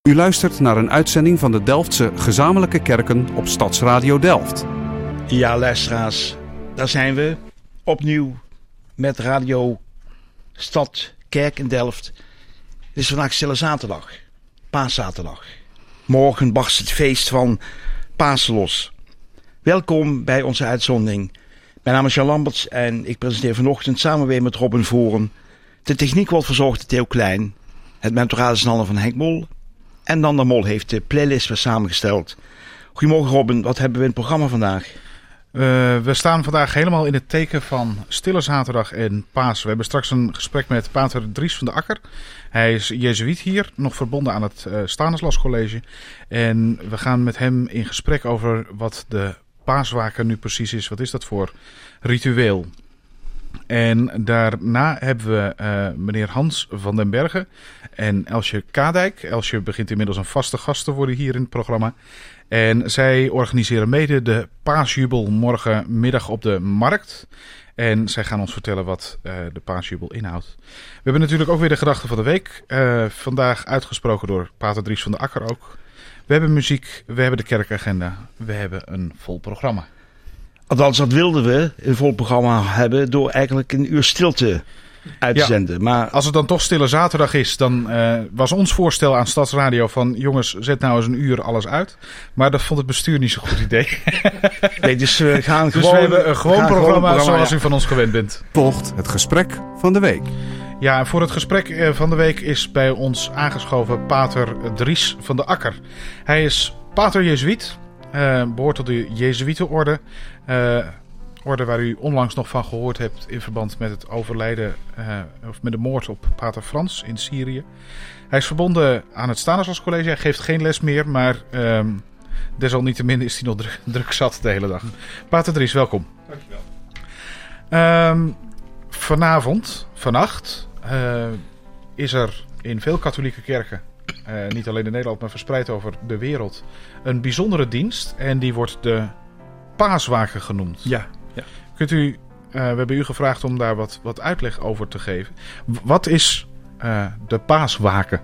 U luistert naar een uitzending van de Delftse Gezamenlijke Kerken op Stadsradio Delft. Ja, luisteraars, daar zijn we opnieuw met Radio Stad Kerk in Delft. Het is vandaag Stille Zaterdag, Paaszaterdag. Morgen barst het feest van Pasen los. Welkom bij onze uitzending. Mijn naam is Jan Lamberts en ik presenteer vanochtend samen weer met Robin Voren. De techniek wordt verzorgd door Theo Klein. Het mentoraal is in handen van Henk Mol. En Dan de Mol heeft de playlist weer samengesteld. Goedemorgen Robin, wat hebben we in het programma vandaag? We staan vandaag helemaal in het teken van Stille Zaterdag en Pasen. We hebben straks een gesprek met pater Dries van de Akker. Hij is jezuïet hier, nog verbonden aan het Stanislas College. En we gaan met hem in gesprek over wat de paaswaken nu precies is. Wat is dat voor ritueel? En daarna hebben we meneer Hans van den Bergen en Elsje Kadijk. Elsje begint inmiddels een vaste gast te worden hier in het programma. En zij organiseren mede de paasjubel morgenmiddag op de markt. En zij gaan ons vertellen wat de paasjubel inhoudt. We hebben natuurlijk ook weer de gedachte van de week. Vandaag uitgesproken door pater Dries van de Akker ook. We hebben muziek, we hebben de kerkagenda, we hebben een vol programma. Althans, dat wilden we een vol programma hebben door eigenlijk een uur stilte uit te zenden. Maar als het dan toch Stille Zaterdag is, dan was ons voorstel aan Stadsradio van jongens, zet nou eens een uur alles uit. Maar dat vond het bestuur niet zo'n goed idee. Nee, dus we gaan dus we hebben een gewoon programma zoals u van ons gewend bent. Volgt het gesprek van de week. Ja, en voor het gesprek van de week is bij ons aangeschoven pater Dries van de Akker. Hij is pater jezuïet, behoort tot de Jezuïetenorde. Orde waar u onlangs nog van gehoord hebt in verband met het overlijden of met de moord op pater Frans in Syrië. Hij is verbonden aan het Stanislas College. Hij geeft geen les meer, maar desalniettemin is hij nog druk zat de hele dag. Pater Dries, welkom. Dankjewel. Vannacht is er in veel katholieke kerken, niet alleen in Nederland, maar verspreid over de wereld, een bijzondere dienst. En die wordt de paaswaken genoemd. Ja. Kunt u, we hebben u gevraagd om daar wat uitleg over te geven. Wat is de paaswaken?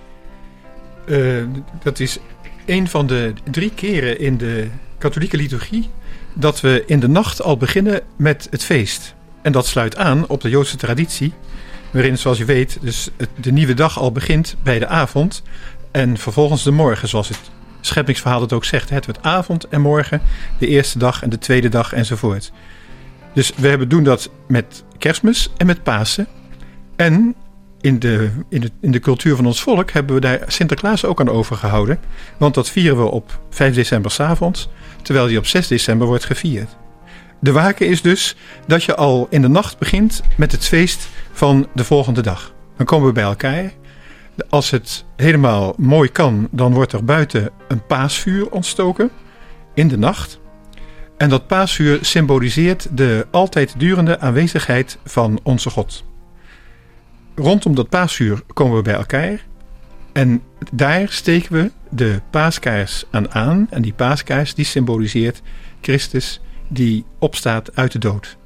Dat is een van de 3 keren in de katholieke liturgie dat we in de nacht al beginnen met het feest. En dat sluit aan op de Joodse traditie, waarin, zoals je weet, dus de nieuwe dag al begint bij de avond en vervolgens de morgen, zoals het scheppingsverhaal het ook zegt. Het wordt avond en morgen, de eerste dag en de tweede dag enzovoort. Dus we doen dat met Kerstmis en met Pasen. En in de cultuur van ons volk hebben we daar Sinterklaas ook aan overgehouden. Want dat vieren we op 5 december 's avonds, terwijl die op 6 december wordt gevierd. De waken is dus dat je al in de nacht begint met het feest van de volgende dag. Dan komen we bij elkaar. Als het helemaal mooi kan, dan wordt er buiten een paasvuur ontstoken in de nacht. En dat paasvuur symboliseert de altijd durende aanwezigheid van onze God. Rondom dat paasvuur komen we bij elkaar. En daar steken we de paaskaars aan. En die paaskaars die symboliseert Christus die opstaat uit de dood.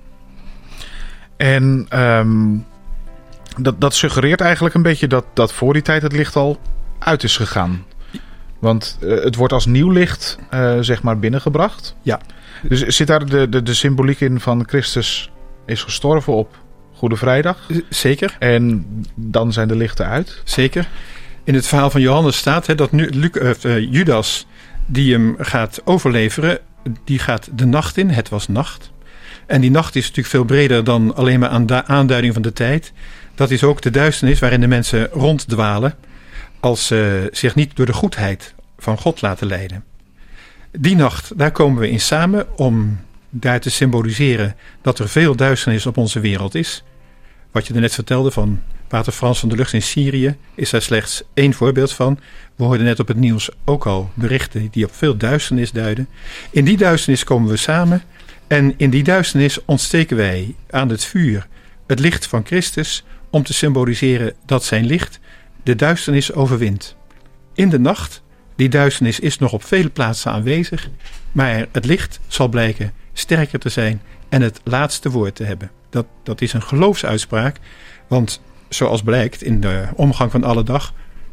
En dat suggereert eigenlijk een beetje dat voor die tijd het licht al uit is gegaan. Want het wordt als nieuw licht zeg maar binnengebracht. Ja. Dus zit daar de symboliek in van Christus is gestorven op Goede Vrijdag? Zeker. En dan zijn de lichten uit? Zeker. In het verhaal van Johannes staat dat Judas die hem gaat overleveren, die gaat de nacht in. Het was nacht. En die nacht is natuurlijk veel breder dan alleen maar aanduiding van de tijd. Dat is ook de duisternis waarin de mensen ronddwalen als ze zich niet door de goedheid van God laten leiden. Die nacht, daar komen we in samen om daar te symboliseren dat er veel duisternis op onze wereld is. Wat je net vertelde van pater Frans van der Lugt in Syrië is daar slechts 1 voorbeeld van. We hoorden net op het nieuws ook al berichten die op veel duisternis duiden. In die duisternis komen we samen en in die duisternis ontsteken wij aan het vuur het licht van Christus om te symboliseren dat zijn licht de duisternis overwint. In de nacht, die duisternis is nog op vele plaatsen aanwezig, maar het licht zal blijken sterker te zijn en het laatste woord te hebben. Dat is een geloofsuitspraak, want zoals blijkt in de omgang van alle dag,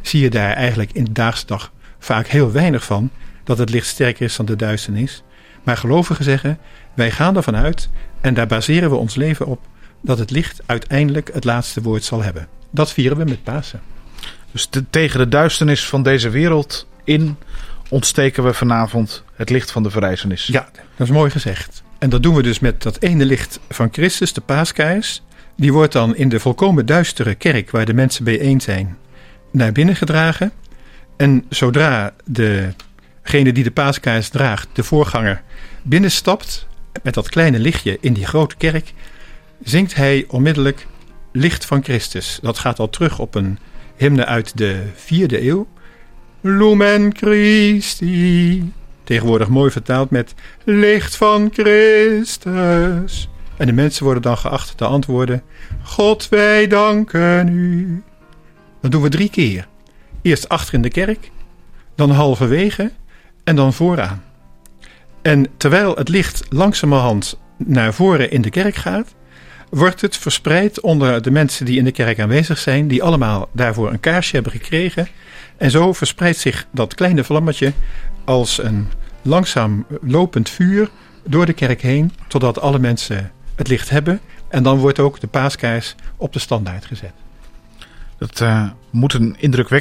zie je daar eigenlijk in de daagsche dag vaak heel weinig van, dat het licht sterker is dan de duisternis. Maar gelovigen zeggen, wij gaan ervan uit en daar baseren we ons leven op, dat het licht uiteindelijk het laatste woord zal hebben. Dat vieren we met Pasen. Dus tegen de duisternis van deze wereld in ontsteken we vanavond het licht van de verrijzenis. Ja, dat is mooi gezegd. En dat doen we dus met dat ene licht van Christus, de paaskaars. Die wordt dan in de volkomen duistere kerk, waar de mensen bijeen zijn, naar binnen gedragen. En zodra degene die de paaskaars draagt, de voorganger, binnenstapt met dat kleine lichtje in die grote kerk, zingt hij onmiddellijk Licht van Christus. Dat gaat al terug op een hymne uit de 4e eeuw. Lumen Christi. Tegenwoordig mooi vertaald met Licht van Christus. En de mensen worden dan geacht te antwoorden: God, wij danken u. Dat doen we 3 keer. Eerst achter in de kerk, dan halverwege en dan vooraan. En terwijl het licht langzamerhand naar voren in de kerk gaat, wordt het verspreid onder de mensen die in de kerk aanwezig zijn, die allemaal daarvoor een kaarsje hebben gekregen. En zo verspreidt zich dat kleine vlammetje als een langzaam lopend vuur door de kerk heen, totdat alle mensen het licht hebben. En dan wordt ook de paaskaars op de standaard gezet. Dat moet een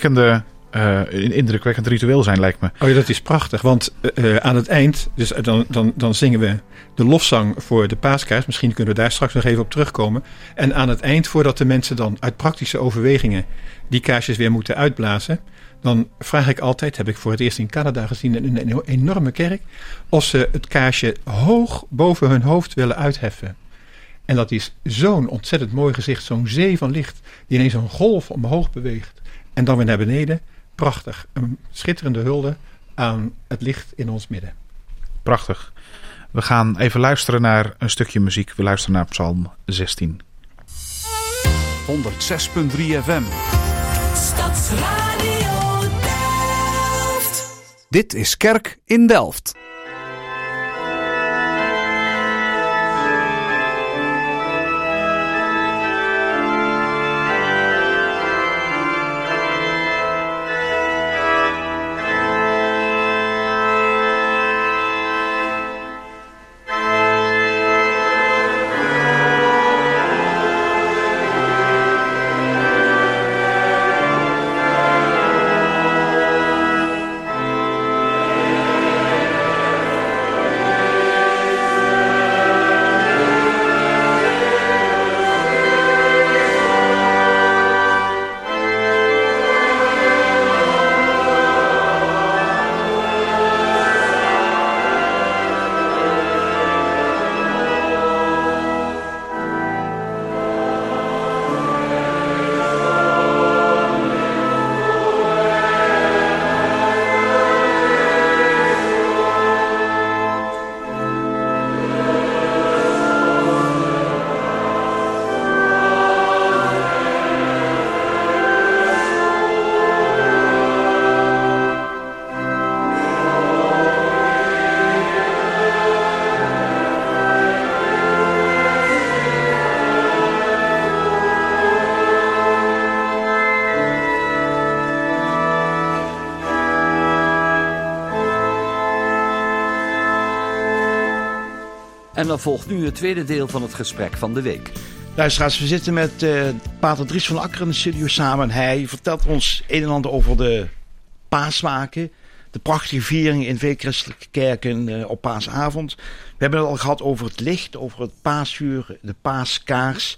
indrukwekkend ritueel zijn, lijkt me. Oh ja, dat is prachtig. Want aan het eind, dus dan zingen we de lofzang voor de paaskaars. Misschien kunnen we daar straks nog even op terugkomen. En aan het eind, voordat de mensen dan uit praktische overwegingen die kaarsjes weer moeten uitblazen, dan vraag ik altijd, heb ik voor het eerst in Canada gezien in een enorme kerk, of ze het kaarsje hoog boven hun hoofd willen uitheffen. En dat is zo'n ontzettend mooi gezicht, zo'n zee van licht, die ineens een golf omhoog beweegt en dan weer naar beneden. Prachtig. Een schitterende hulde aan het licht in ons midden. Prachtig. We gaan even luisteren naar een stukje muziek. We luisteren naar Psalm 16. 106.3 FM. Stadsradio Delft. Dit is Kerk in Delft. En dan volgt nu het tweede deel van het gesprek van de week. Luisteraars, we zitten met pater Dries van Akker in de studio samen. Hij vertelt ons een en ander over de paasmaken. De prachtige vieringen in veel christelijke kerken op paasavond. We hebben het al gehad over het licht, over het paasvuur, de paaskaars.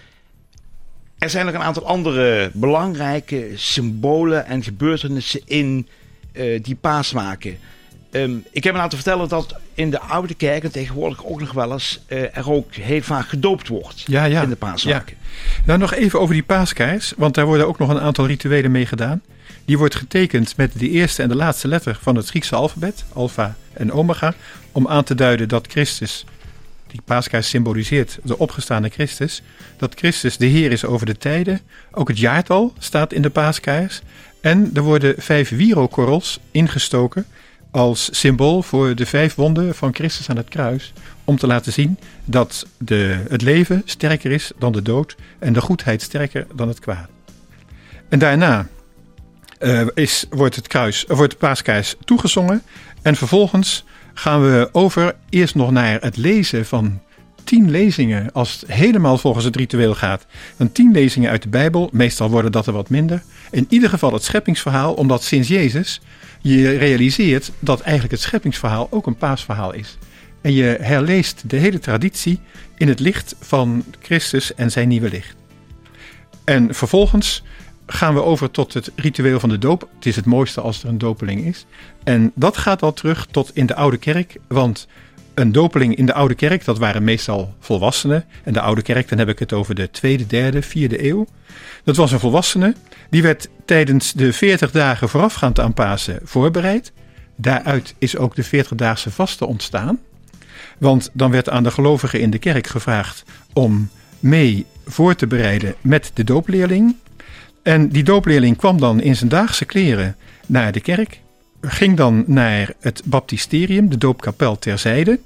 Er zijn nog een aantal andere belangrijke symbolen en gebeurtenissen in die paasmaken. Ik heb me laten vertellen dat in de oude kerken tegenwoordig ook nog wel eens er ook heel vaak gedoopt wordt in de paasmaken. Ja. Nou, nog even over die paaskaars, want daar worden ook nog een aantal rituelen mee gedaan. Die wordt getekend met de eerste en de laatste letter van het Griekse alfabet, alfa en omega, om aan te duiden dat Christus, die paaskaars symboliseert de opgestane Christus, dat Christus de Heer is over de tijden. Ook het jaartal staat in de paaskaars. En er worden 5 wierookkorrels ingestoken als symbool voor de 5 wonden van Christus aan het kruis, om te laten zien dat het leven sterker is dan de dood en de goedheid sterker dan het kwaad. En daarna wordt de paaskaars toegezongen. En vervolgens gaan we over eerst nog naar het lezen van 10 lezingen. Als het helemaal volgens het ritueel gaat. Dan 10 lezingen uit de Bijbel. Meestal worden dat er wat minder. In ieder geval het scheppingsverhaal. Omdat sinds Jezus je realiseert dat eigenlijk het scheppingsverhaal ook een paasverhaal is. En je herleest de hele traditie in het licht van Christus en zijn nieuwe licht. En vervolgens gaan we over tot het ritueel van de doop. Het is het mooiste als er een dopeling is. En dat gaat al terug tot in de oude kerk. Want een dopeling in de oude kerk, dat waren meestal volwassenen. En de oude kerk, dan heb ik het over de 2e, 3e, 4e eeuw. Dat was een volwassene. Die werd tijdens de 40 dagen voorafgaand aan Pasen voorbereid. Daaruit is ook de 40-daagse vaste ontstaan. Want dan werd aan de gelovigen in de kerk gevraagd om mee voor te bereiden met de doopleerling. En die doopleerling kwam dan in zijn daagse kleren naar de kerk. Ging dan naar het baptisterium, de doopkapel terzijde.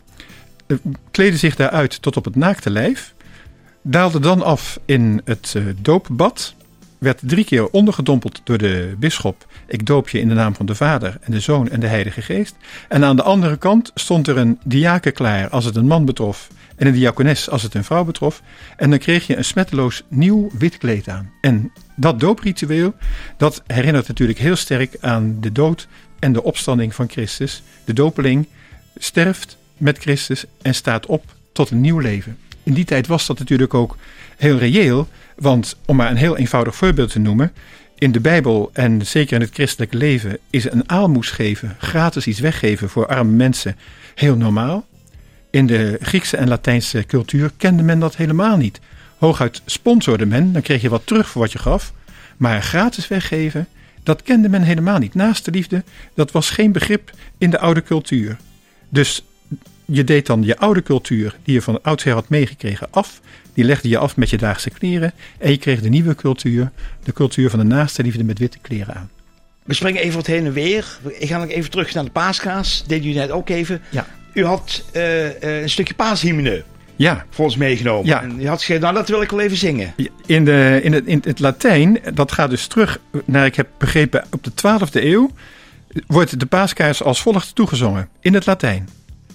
Kleedde zich daaruit tot op het naakte lijf. Daalde dan af in het doopbad. Werd 3 keer ondergedompeld door de bisschop. Ik doop je in de naam van de Vader en de Zoon en de Heilige Geest. En aan de andere kant stond er een diaken klaar als het een man betrof. En een diakones als het een vrouw betrof. En dan kreeg je een smetteloos nieuw wit kleed aan. En dat doopritueel, dat herinnert natuurlijk heel sterk aan de dood en de opstanding van Christus. De dopeling sterft met Christus en staat op tot een nieuw leven. In die tijd was dat natuurlijk ook heel reëel. Want om maar een heel eenvoudig voorbeeld te noemen. In de Bijbel en zeker in het christelijke leven is een aalmoes geven, gratis iets weggeven voor arme mensen heel normaal. In de Griekse en Latijnse cultuur kende men dat helemaal niet. Hooguit sponsorde men, dan kreeg je wat terug voor wat je gaf. Maar gratis weggeven, dat kende men helemaal niet. Naaste liefde, dat was geen begrip in de oude cultuur. Dus je deed dan je oude cultuur, die je van oudsher had meegekregen, af. Die legde je af met je daagse kleren. En je kreeg de nieuwe cultuur, de cultuur van de naaste liefde met witte kleren aan. We springen even wat heen en weer. Ik ga nog even terug naar de paaskaas. Deed u net ook even. Ja. U had een stukje paashymne voor ons meegenomen. Ja. En u had gezegd, nou dat wil ik wel even zingen. In het Latijn, dat gaat dus terug naar, ik heb begrepen, op de 12e eeuw, wordt de paaskaars als volgt toegezongen. In het Latijn.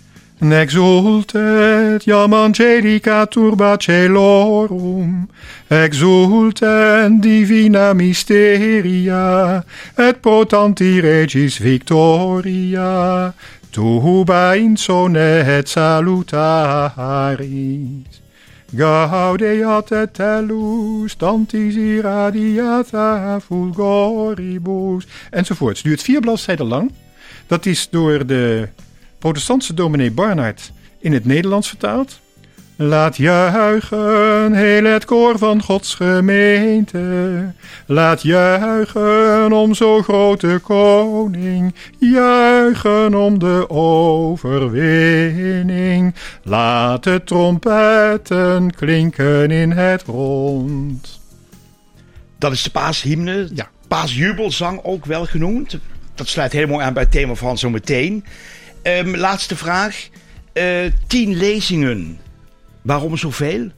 Exultet jam angelica turba celorum, exultent divina mysteria, et potanti regis victoria, tuba insone et salutaris. Gaudeat et tellus, tantis irradiata fulgoribus. Enzovoorts. Duurt 4 bladzijden lang. Dat is door de protestantse dominee Barnard in het Nederlands vertaald. Laat juichen, heel het koor van Gods gemeente. Laat juichen om zo grote koning. Juichen om de overwinning. Laat de trompetten klinken in het rond. Dat is de paashymne. Ja. Paasjubelzang ook wel genoemd. Dat sluit helemaal aan bij het thema van zometeen. Laatste vraag. 10 lezingen. Waarom zoveel?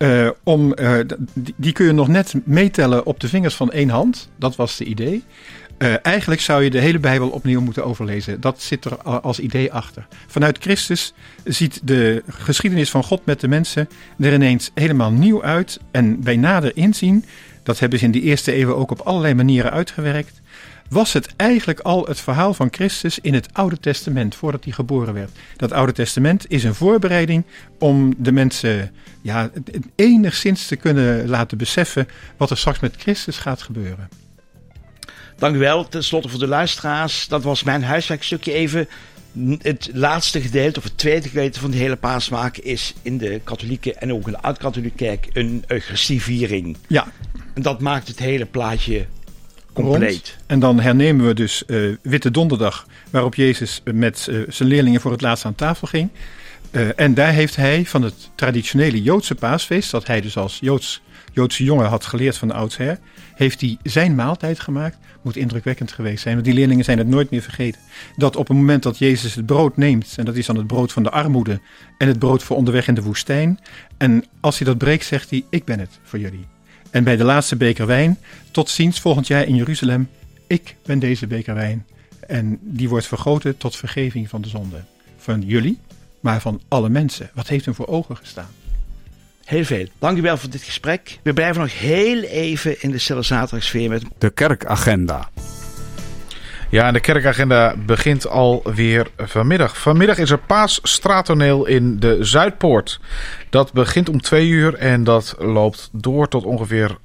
Die kun je nog net meetellen op de vingers van 1 hand. Dat was het idee. Eigenlijk zou je de hele Bijbel opnieuw moeten overlezen. Dat zit er als idee achter. Vanuit Christus ziet de geschiedenis van God met de mensen er ineens helemaal nieuw uit. En bij nader inzien, dat hebben ze in de eerste eeuwen ook op allerlei manieren uitgewerkt, was het eigenlijk al het verhaal van Christus in het Oude Testament, voordat hij geboren werd. Dat Oude Testament is een voorbereiding om de mensen enigszins te kunnen laten beseffen wat er straks met Christus gaat gebeuren. Dank u wel. Ten slotte voor de luisteraars. Dat was mijn huiswerkstukje even. Het laatste gedeelte, of het tweede gedeelte van de hele paasmaak is in de katholieke en ook in de oud-katholieke kerk een Eucharistieviering. Ja. En dat maakt het hele plaatje compleet. Rond. En dan hernemen we dus Witte Donderdag, waarop Jezus met zijn leerlingen voor het laatst aan tafel ging. En daar heeft hij van het traditionele Joodse paasfeest, dat hij dus als Joodse jongen had geleerd van de oudsher, heeft hij zijn maaltijd gemaakt. Moet indrukwekkend geweest zijn, want die leerlingen zijn het nooit meer vergeten. Dat op het moment dat Jezus het brood neemt, en dat is dan het brood van de armoede en het brood voor onderweg in de woestijn. En als hij dat breekt, zegt hij, ik ben het voor jullie. En bij de laatste beker wijn, tot ziens volgend jaar in Jeruzalem, ik ben deze beker wijn. En die wordt vergoten tot vergeving van de zonde. Van jullie, maar van alle mensen. Wat heeft hem voor ogen gestaan? Heel veel. Dank u wel voor dit gesprek. We blijven nog heel even in de Stille Zaterdagsfeer met De kerkagenda. Ja, en de kerkagenda begint alweer vanmiddag. Vanmiddag is er Paasstraattoneel in de Zuidpoort. Dat begint om 2:00 en dat loopt door tot ongeveer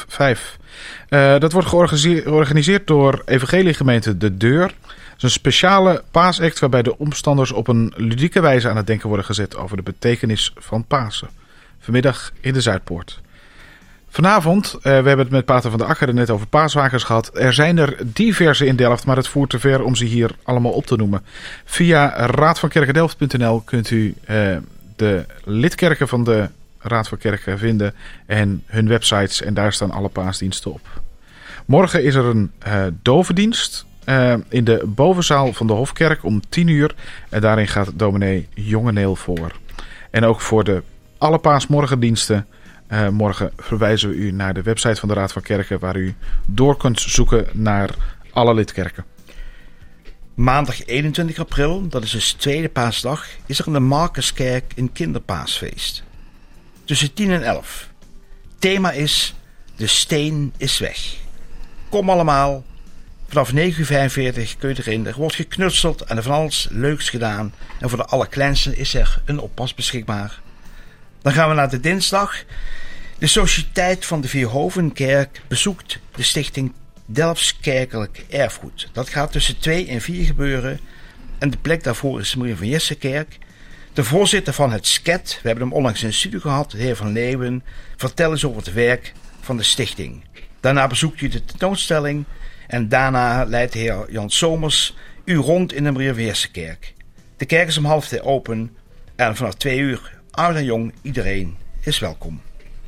4:30. Dat wordt georganiseerd door Evangeliegemeente De Deur. Het is een speciale paasact waarbij de omstanders op een ludieke wijze aan het denken worden gezet over de betekenis van Pasen. Vanmiddag in de Zuidpoort. Vanavond, we hebben het met Pater van der Akker net over paaswakers gehad. Er zijn er diverse in Delft, maar het voert te ver om ze hier allemaal op te noemen. Via raadvankerkendelft.nl kunt u de lidkerken van de Raad van Kerken vinden en hun websites. En daar staan alle paasdiensten op. Morgen is er een dovendienst in de bovenzaal van de Hofkerk om 10:00. En daarin gaat dominee Jongeneel voor. En ook voor alle paasmorgendiensten. Morgen verwijzen we u naar de website van de Raad van Kerken, waar u door kunt zoeken naar alle lidkerken. maandag 21 april, dat is dus tweede paasdag, is er in de Marcuskerk een kinderpaasfeest. Tussen 10 en 11. Thema is: de steen is weg. Kom allemaal. Vanaf 9:45 kun je erin. Er wordt geknutseld en er van alles leuks gedaan. En voor de allerkleinsten is er een oppas beschikbaar. Dan gaan we naar de dinsdag. De Sociëteit van de Vierhovenkerk bezoekt de stichting Delfts Kerkelijk Erfgoed. Dat gaat tussen 2 en 4 gebeuren. En de plek daarvoor is de Maria van Jessenkerk. De voorzitter van het SKET, we hebben hem onlangs in de studio gehad, de heer Van Leeuwen, vertelt eens over het werk van de stichting. Daarna bezoekt u de tentoonstelling en daarna leidt de heer Jan Somers u rond in de Maria van Jessenkerk. De kerk is om 12:30 open en vanaf 2:00, oud en jong, iedereen is welkom.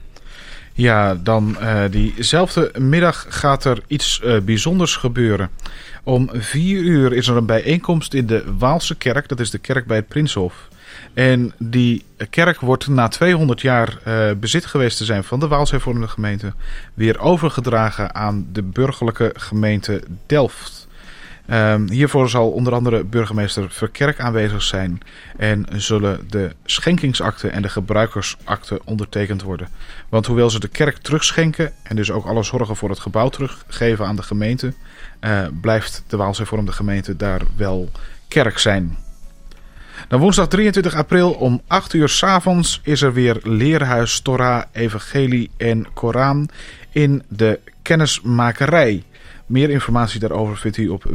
Ja, dan diezelfde middag gaat er iets bijzonders gebeuren. Om 4:00 is er een bijeenkomst in de Waalse kerk. Dat is de kerk bij het Prinshof. En die kerk wordt na 200 jaar bezit geweest te zijn van de Waals Hervormde Gemeente weer overgedragen aan de burgerlijke gemeente Delft. Hiervoor zal onder andere burgemeester Verkerk aanwezig zijn en zullen de schenkingsakte en de gebruikersakte ondertekend worden. Want hoewel ze de kerk terugschenken en dus ook alle zorgen voor het gebouw teruggeven aan de gemeente, blijft de Waals Hervormde Gemeente daar wel kerk zijn. Dan woensdag 23 april om 8:00 s'avonds is er weer Leerhuis Torah, Evangelie en Koran in de kennismakerij. Meer informatie daarover vindt u op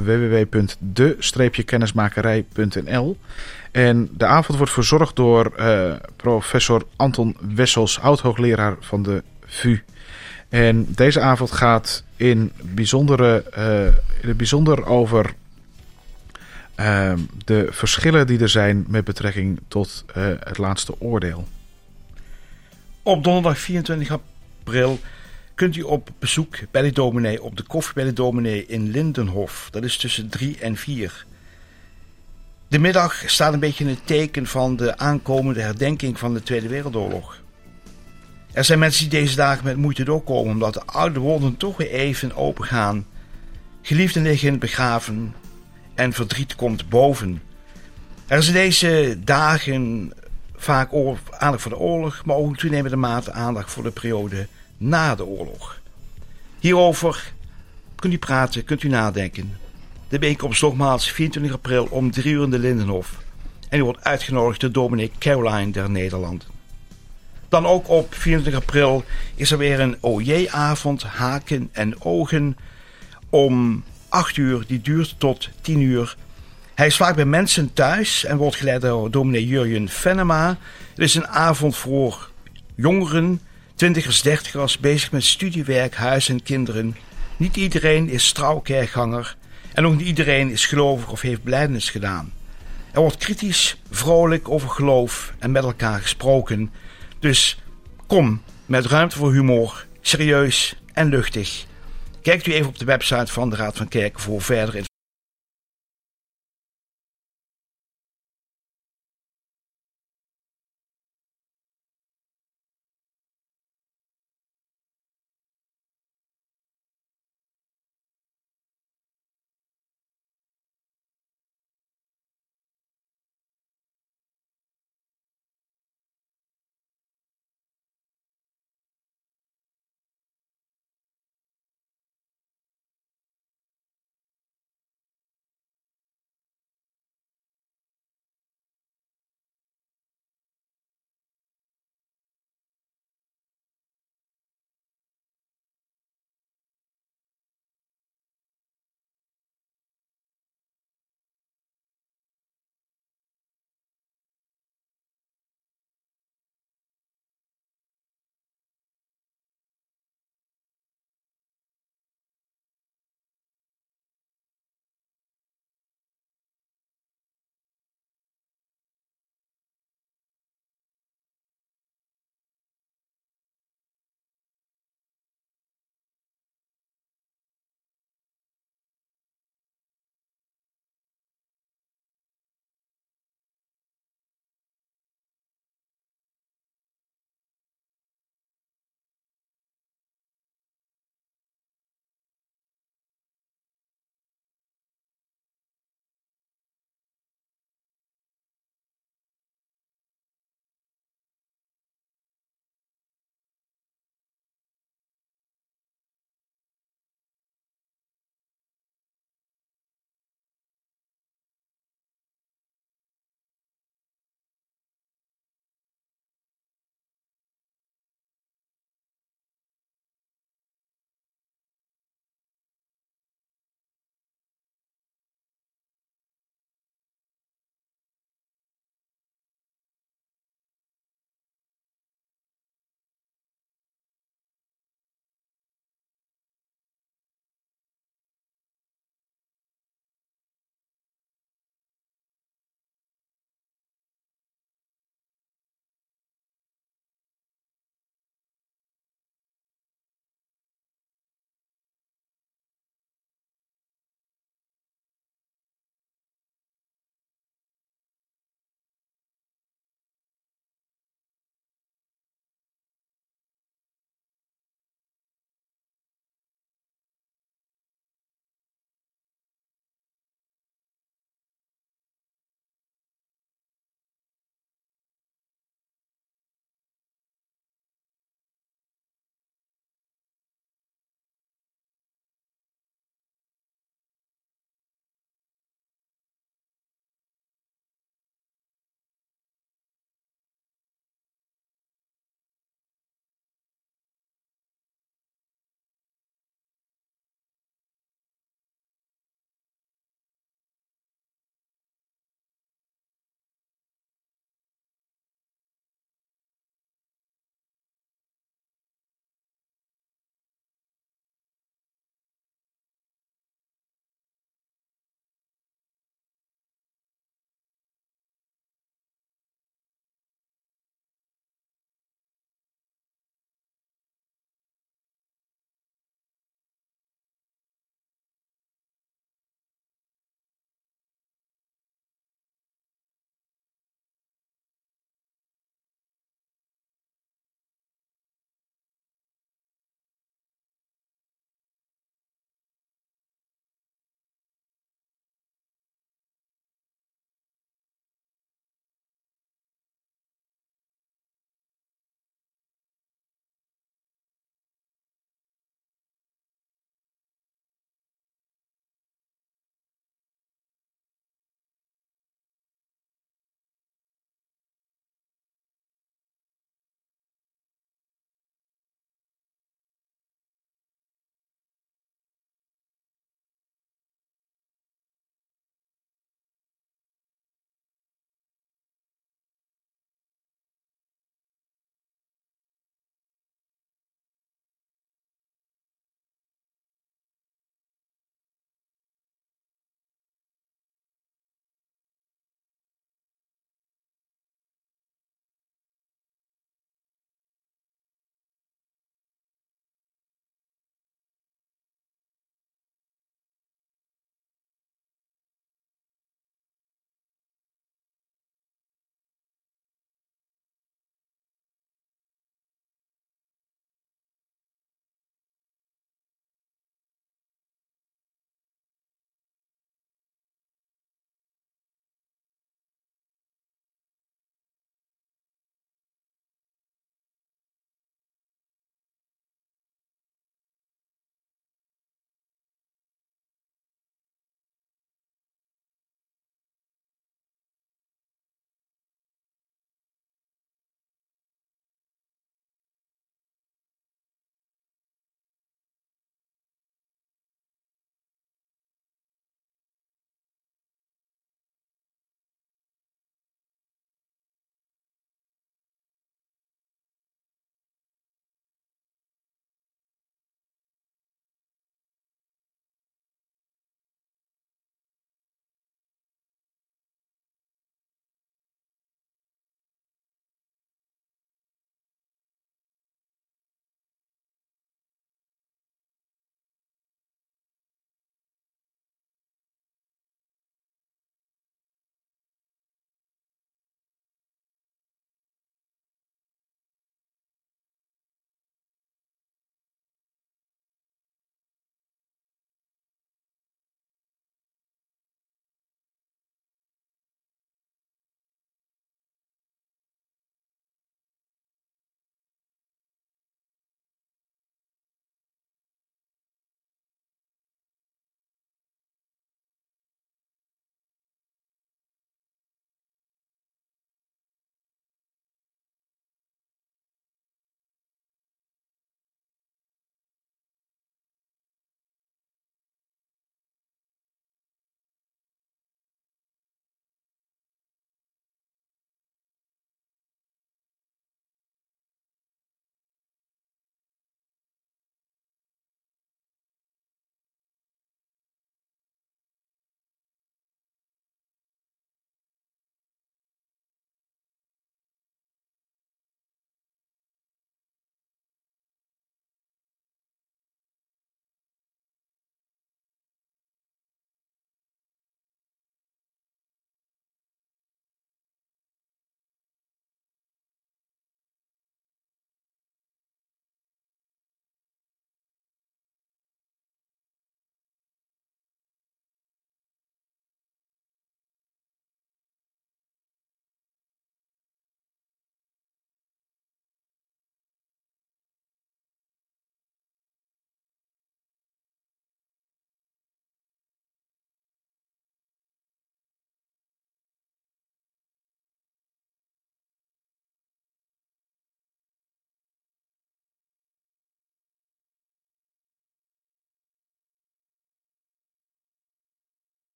www.de-kennismakerij.nl. En de avond wordt verzorgd door professor Anton Wessels, oud-hoogleraar van de VU. En deze avond gaat in het bijzonder over de verschillen die er zijn met betrekking tot het laatste oordeel. Op donderdag 24 april kunt u op bezoek bij de dominee op de koffie bij de dominee in Lindenhof. Dat is tussen 3 en 4. De middag staat een beetje in het teken van de aankomende herdenking van de Tweede Wereldoorlog. Er zijn mensen die deze dagen met moeite doorkomen omdat de oude wonden toch weer even open gaan. Geliefden liggen begraven en verdriet komt boven. Er is in deze dagen vaak aandacht voor de oorlog, maar ook in toenemende mate aandacht voor de periode na de oorlog. Hierover kunt u praten, kunt u nadenken. De bijeenkomst nogmaals 24 april om 3:00 in de Lindenhof. En u wordt uitgenodigd door dominee Caroline der Nederlanden. Dan ook op 24 april is er weer een OJ-avond, haken en ogen, om 8:00. Die duurt tot 10:00. Hij is vaak bij mensen thuis en wordt geleid door dominee Jurjen Venema. Het is een avond voor jongeren, 20ers, 30ers, bezig met studiewerk, huis en kinderen. Niet iedereen is trouw kerkganger en ook niet iedereen is gelovig of heeft belijdenis gedaan. Er wordt kritisch, vrolijk over geloof en met elkaar gesproken. Dus kom met ruimte voor humor, serieus en luchtig. Kijkt u even op de website van de Raad van Kerken voor verdere informatie.